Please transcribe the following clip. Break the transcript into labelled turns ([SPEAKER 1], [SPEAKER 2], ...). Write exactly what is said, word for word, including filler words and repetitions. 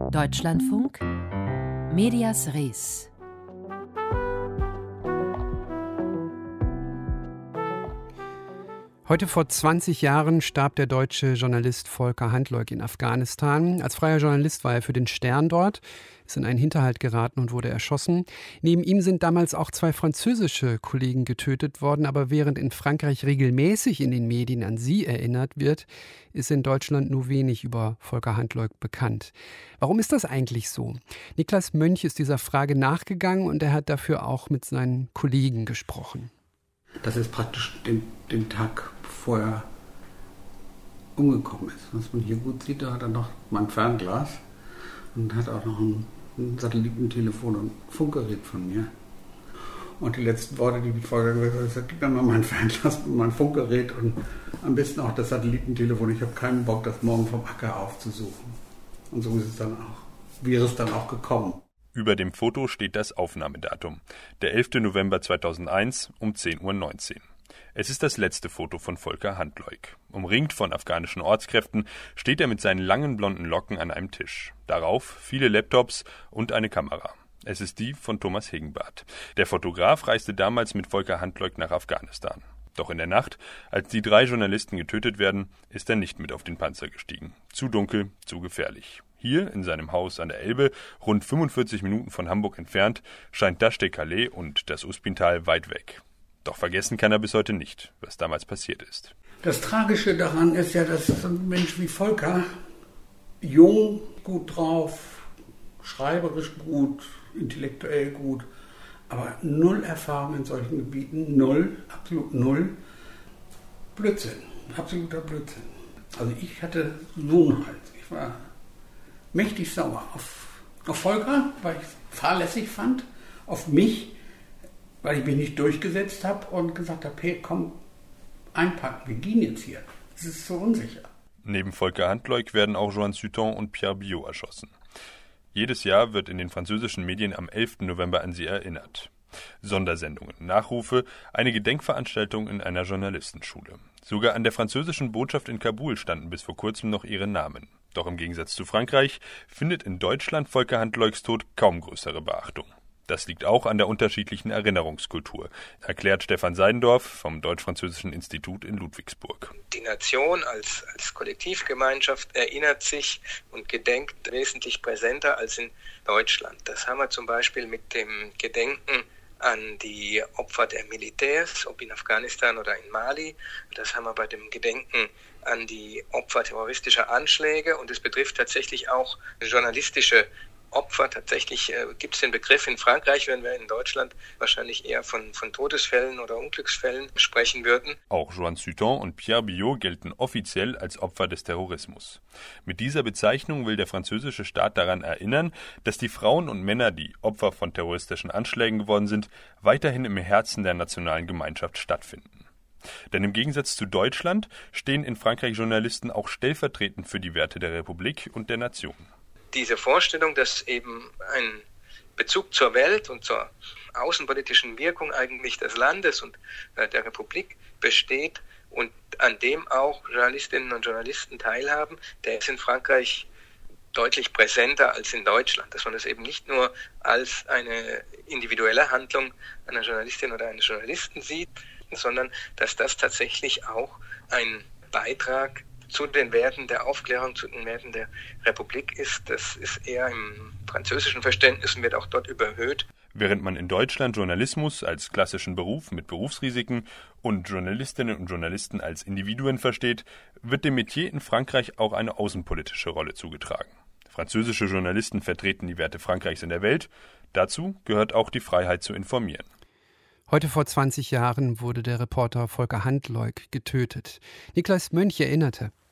[SPEAKER 1] Deutschlandfunk Medias Res.
[SPEAKER 2] Heute vor zwanzig Jahren starb der deutsche Journalist Volker Handloik in Afghanistan. Als freier Journalist war er für den Stern dort, ist in einen Hinterhalt geraten und wurde erschossen. Neben ihm sind damals auch zwei französische Kollegen getötet worden. Aber während in Frankreich regelmäßig in den Medien an sie erinnert wird, ist in Deutschland nur wenig über Volker Handloik bekannt. Warum ist das eigentlich so? Niklas Mönch ist dieser Frage nachgegangen und er hat dafür auch mit seinen Kollegen gesprochen.
[SPEAKER 3] Das ist praktisch den, den Tag vorher umgekommen ist. Was man hier gut sieht, da hat er noch mein Fernglas und hat auch noch ein, ein Satellitentelefon und ein Funkgerät von mir. Und die letzten Worte, die ich vorher gesagt habe, ich sage, gib mir mal mein Fernglas und mein Funkgerät und am besten auch das Satellitentelefon. Ich habe keinen Bock, das morgen vom Acker aufzusuchen. Und so ist es dann auch, wäre es dann auch gekommen.
[SPEAKER 4] Über dem Foto steht das Aufnahmedatum, der elfter November zweitausendeins um zehn Uhr neunzehn. Es ist das letzte Foto von Volker Handloik. Umringt von afghanischen Ortskräften steht er mit seinen langen blonden Locken an einem Tisch. Darauf viele Laptops und eine Kamera. Es ist die von Thomas Hegenbarth. Der Fotograf reiste damals mit Volker Handloik nach Afghanistan. Doch in der Nacht, als die drei Journalisten getötet werden, ist er nicht mit auf den Panzer gestiegen. Zu dunkel, zu gefährlich. Hier, in seinem Haus an der Elbe, rund fünfundvierzig Minuten von Hamburg entfernt, scheint Dasht-e-Calais und das Uspintal weit weg. Doch vergessen kann er bis heute nicht, was damals passiert ist.
[SPEAKER 3] Das Tragische daran ist ja, dass so ein Mensch wie Volker, jung, gut drauf, schreiberisch gut, intellektuell gut, aber null Erfahrung in solchen Gebieten, null, absolut null, Blödsinn, absoluter Blödsinn. Also ich hatte so einen Hals, ich war mächtig sauer auf, auf Volker, weil ich es fahrlässig fand, auf mich, weil ich mich nicht durchgesetzt habe und gesagt habe, hey, komm, einpacken, wir gehen jetzt hier. Das ist so unsicher.
[SPEAKER 4] Neben Volker Handloik werden auch Joan Sutton und Pierre Biot erschossen. Jedes Jahr wird in den französischen Medien am elfter November an sie erinnert. Sondersendungen, Nachrufe, eine Gedenkveranstaltung in einer Journalistenschule. Sogar an der französischen Botschaft in Kabul standen bis vor kurzem noch ihre Namen. Doch im Gegensatz zu Frankreich findet in Deutschland Volker Handloiks Tod kaum größere Beachtung. Das liegt auch an der unterschiedlichen Erinnerungskultur, erklärt Stefan Seidendorf vom Deutsch-Französischen Institut in Ludwigsburg.
[SPEAKER 5] Die Nation als, als Kollektivgemeinschaft erinnert sich und gedenkt wesentlich präsenter als in Deutschland. Das haben wir zum Beispiel mit dem Gedenken an die Opfer der Militärs, ob in Afghanistan oder in Mali. Das haben wir bei dem Gedenken an die Opfer terroristischer Anschläge und es betrifft tatsächlich auch journalistische Opfer. Tatsächlich äh, gibt es den Begriff in Frankreich, wenn wir in Deutschland wahrscheinlich eher von, von Todesfällen oder Unglücksfällen sprechen würden.
[SPEAKER 4] Auch Joan Sutton und Pierre Biot gelten offiziell als Opfer des Terrorismus. Mit dieser Bezeichnung will der französische Staat daran erinnern, dass die Frauen und Männer, die Opfer von terroristischen Anschlägen geworden sind, weiterhin im Herzen der nationalen Gemeinschaft stattfinden. Denn im Gegensatz zu Deutschland stehen in Frankreich Journalisten auch stellvertretend für die Werte der Republik und der Nation.
[SPEAKER 5] Diese Vorstellung, dass eben ein Bezug zur Welt und zur außenpolitischen Wirkung eigentlich des Landes und der Republik besteht und an dem auch Journalistinnen und Journalisten teilhaben, der ist in Frankreich deutlich präsenter als in Deutschland. Dass man das eben nicht nur als eine individuelle Handlung einer Journalistin oder eines Journalisten sieht, sondern dass das tatsächlich auch ein Beitrag zu den Werten der Aufklärung, zu den Werten der Republik ist. Das ist eher im französischen Verständnis und wird auch dort überhöht.
[SPEAKER 4] Während man in Deutschland Journalismus als klassischen Beruf mit Berufsrisiken und Journalistinnen und Journalisten als Individuen versteht, wird dem Metier in Frankreich auch eine außenpolitische Rolle zugetragen. Französische Journalisten vertreten die Werte Frankreichs in der Welt. Dazu gehört auch die Freiheit zu informieren.
[SPEAKER 2] Heute vor zwanzig Jahren wurde der Reporter Volker Handloik getötet. Niklas Mönch erinnerte.